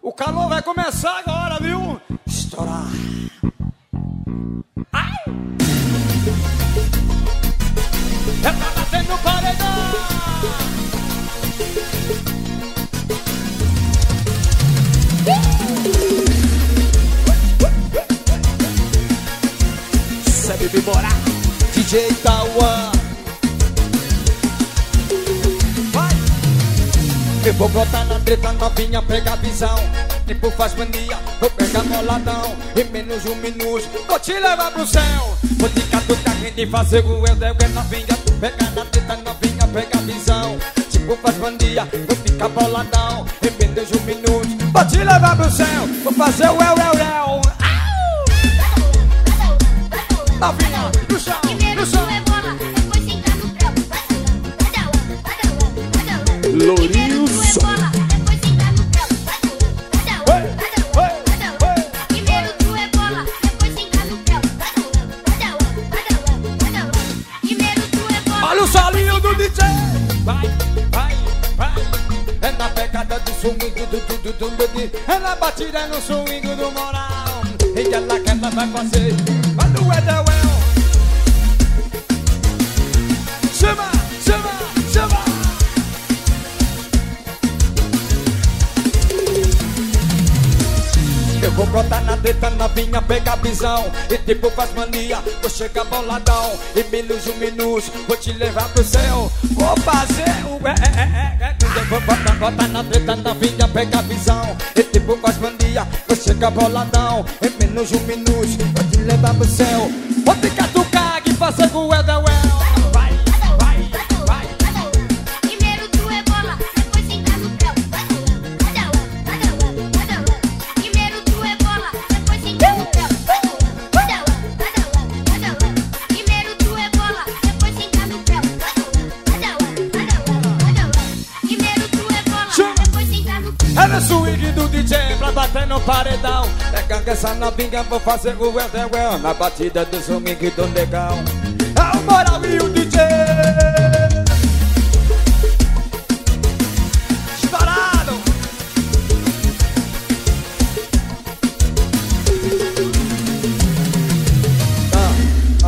O calor vai começar agora, viu? Estourar. Ai! É pra bater no paredão. Sabe bora, DJ Tauan. Vai! Eu vou botar na treta novinha, pega a visão. Tipo faz mania, vou pegar boladão. Em menos de um minuto, vou te levar pro céu. Vou te catucar e fazer o eu devo é novinha. Pega na treta novinha, pega a visão. Tipo faz mania, vou ficar boladão. Em menos de um minuto, vou te levar pro céu. Vou fazer o eu. Novinha, no chão, no chão. Lourilson. Primeiro tu é bola, depois senta no pé. Primeiro tu é bola. Olha o solinho do DJ. Vai. É na pegada do swing do é na batida no swing do moral. E ela que ela vai fazer. Vai no Edel. Chama. Eu vou brotar na treta novinha, pegar a visão. E tipo faz mania, vou chegar boladão. Em menos de um minuto, vou te levar pro céu. Vou fazer o Eu vou botar na treta novinha, pegar a visão. E tipo faz mania, vou chegar boladão. Em menos de um minuto, vou te levar pro céu. Vou te catucar e fazer o Edel. Vai. Primeiro tu é bola, depois senta no pé. Primeiro tu é bola, depois senta no pé. Primeiro tu é bola, depois senta no pé. Primeiro tu é bola, depois senta no pé. É no swing do DJ pra bater no paredão. Pegando essa novinha, vou fazer o Edel na batida do swing do negão. É o moral e o